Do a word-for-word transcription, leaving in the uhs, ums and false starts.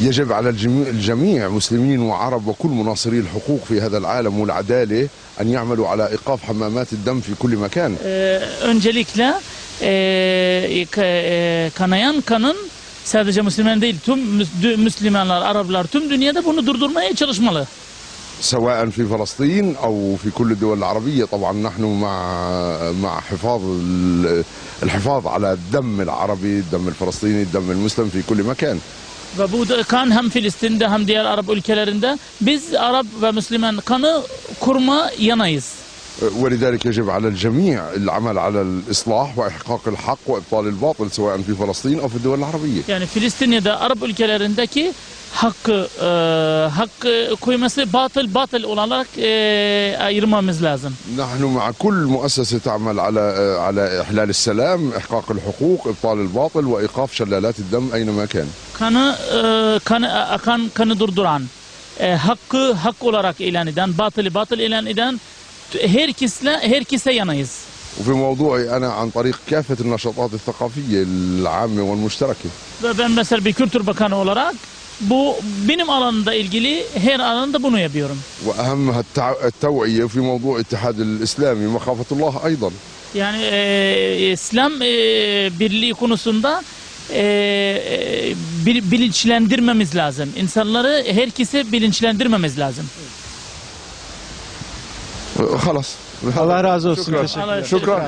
يجب على الجميع مسلمين وعرب وكل مناصري الحقوق في هذا العالم والعدالة أن يعملوا على إيقاف حمامات الدم في كل مكان. Öncelikle kanayan kanın sadece Müslüman değil, tüm Müslümanlar, Araplar, tüm dünyada bunu durdurmaya çalışmalı. سواء في فلسطين أو في كل الدول العربية. طبعا نحن مع مع حفاظ الحفاظ على الدم العربي، الدم الفلسطيني، الدم المسلم في كل مكان. Ve bu kan hem Filistin'de hem diğer Arap ülkelerinde biz Arap ve Müslüman kanı kurma yanayız. ولذلك يجب على الجميع العمل على الإصلاح وإحقاق الحق وإبطال الباطل سواء في فلسطين أو في الدول العربية. Yani Filistin ya da Arap ülkelerindeki hakkı e, hakkı koyması batıl batıl olarak e, ayırmamız lazım. نحن مع كل مؤسسة تعمل على على إحلال السلام، إحقاق الحقوق، إبطال الباطل وإيقاف شلالات الدم أينما كان. Kanı e, kanı akan kanı durduran, e, hakkı hak olarak ilan eden, batılı batıl ilan eden herkesle herkese yanayız. وفي موضوعي أنا عن طريق كافة النشاطات الثقافية العامة والمشتركة. Ve ben mesela bir kültür bakanı olarak bu benim alanımda ilgili her alanda bunu yapıyorum. وأهمها التوعية في موضوع اتحاد الإسلامي مخافة الله أيضا. Yani e, İslam e, birliği konusunda e, bil, bilinçlendirmemiz lazım. İnsanları herkese bilinçlendirmemiz lazım. خلاص. Allah razı olsun. Şükran. Teşekkürler. Şükran.